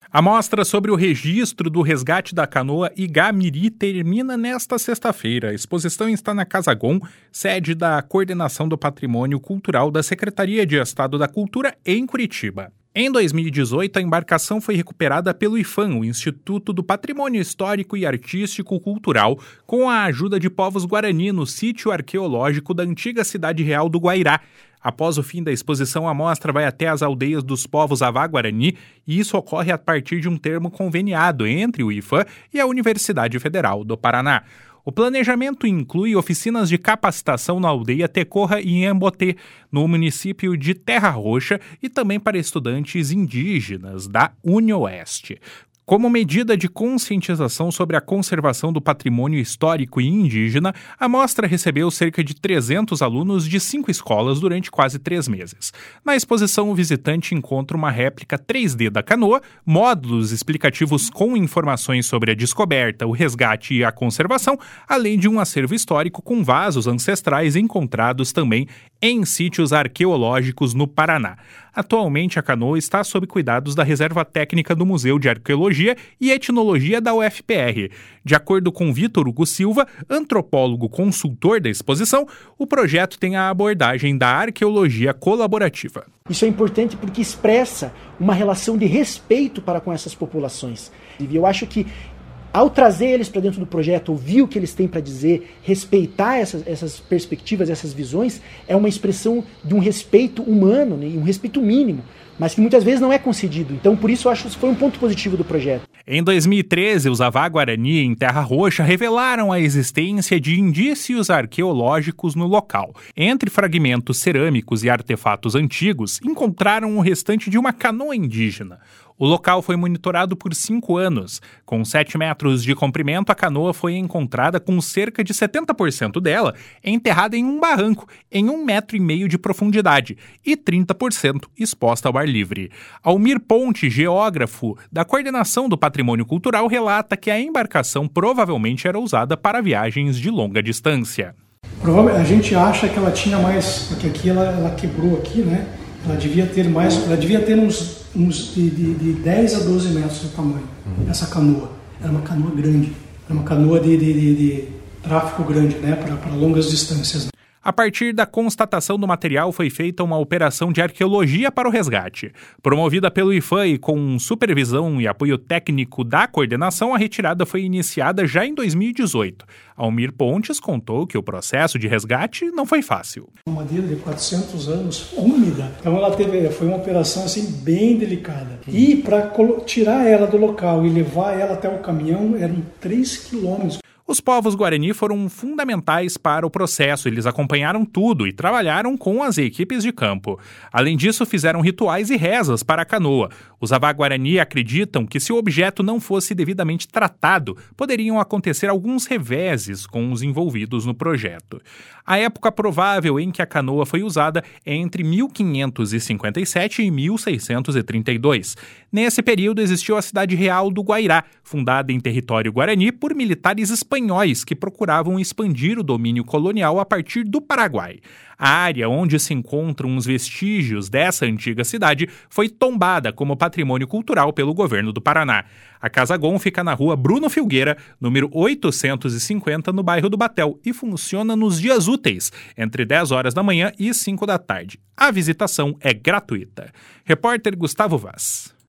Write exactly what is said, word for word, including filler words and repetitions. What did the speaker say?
A mostra sobre o registro do resgate da canoa Igamiri termina nesta sexta-feira. A exposição está na Casa Gon, sede da Coordenação do Patrimônio Cultural da Secretaria de Estado da Cultura, em Curitiba. Em dois mil e dezoito, a embarcação foi recuperada pelo IFAM, o Instituto do Patrimônio Histórico e Artístico Cultural, com a ajuda de povos guarani no sítio arqueológico da antiga cidade real do Guairá. Após o fim da exposição, a mostra vai até as aldeias dos povos Avá-Guarani e isso ocorre a partir de um termo conveniado entre o IFAM e a Universidade Federal do Paraná. O planejamento inclui oficinas de capacitação na aldeia Tecorra e Emboté, no município de Terra Roxa, e também para estudantes indígenas da UniOeste. Como medida de conscientização sobre a conservação do patrimônio histórico e indígena, a mostra recebeu cerca de trezentos alunos de cinco escolas durante quase três meses. Na exposição, o visitante encontra uma réplica três D da canoa, módulos explicativos com informações sobre a descoberta, o resgate e a conservação, além de um acervo histórico com vasos ancestrais encontrados também em sítios arqueológicos no Paraná. Atualmente, a canoa está sob cuidados da Reserva Técnica do Museu de Arqueologia e Etnologia da U F P R. De acordo com Vitor Hugo Silva, antropólogo consultor da exposição, o projeto tem a abordagem da arqueologia colaborativa. Isso é importante porque expressa uma relação de respeito para com essas populações. E eu acho que, ao trazer eles para dentro do projeto, ouvir o que eles têm para dizer, respeitar essas, essas perspectivas, essas visões, é uma expressão de um respeito humano, né, um respeito mínimo, mas que muitas vezes não é concedido. Então, por isso, eu acho que isso foi um ponto positivo do projeto. Em dois mil e treze, os Avá-Guarani, em Terra Roxa, revelaram a existência de indícios arqueológicos no local. Entre fragmentos cerâmicos e artefatos antigos, encontraram o restante de uma canoa indígena. O local foi monitorado por cinco anos. Com sete metros de comprimento, a canoa foi encontrada com cerca de setenta por cento dela enterrada em um barranco, em um metro e meio de profundidade, e trinta por cento exposta ao ar livre. Almir Ponte, geógrafo da Coordenação do Patrimônio Cultural, relata que a embarcação provavelmente era usada para viagens de longa distância. Provavelmente, a gente acha que ela tinha mais, porque aqui ela, ela quebrou aqui, né? Ela devia ter mais, ela devia ter uns, uns de, de, de dez a doze metros de tamanho, uhum. Essa canoa. Era uma canoa grande, era uma canoa de, de, de, de tráfego grande, né? Para, para longas distâncias. A partir da constatação do material, foi feita uma operação de arqueologia para o resgate. Promovida pelo IFAM e com supervisão e apoio técnico da coordenação, a retirada foi iniciada já em dois mil e dezoito. Almir Pontes contou que o processo de resgate não foi fácil. Uma madeira de quatrocentos anos, úmida. Então ela teve, foi uma operação assim, bem delicada. E para tirar ela do local e levar ela até o caminhão, eram três quilômetros. Os povos Guarani foram fundamentais para o processo, eles acompanharam tudo e trabalharam com as equipes de campo. Além disso, fizeram rituais e rezas para a canoa. Os Avá-Guarani acreditam que se o objeto não fosse devidamente tratado, poderiam acontecer alguns reveses com os envolvidos no projeto. A época provável em que a canoa foi usada é entre mil quinhentos e cinquenta e sete e mil seiscentos e trinta e dois. Nesse período existiu a cidade real do Guairá, fundada em território guarani por militares espanhóis que procuravam expandir o domínio colonial a partir do Paraguai. A área onde se encontram os vestígios dessa antiga cidade foi tombada como patrimônio cultural pelo governo do Paraná. A Casa Gon fica na rua Bruno Filgueira, número oitocentos e cinquenta, no bairro do Batel, e funciona nos dias úteis, entre dez horas da manhã e cinco da tarde. A visitação é gratuita. Repórter Gustavo Vaz.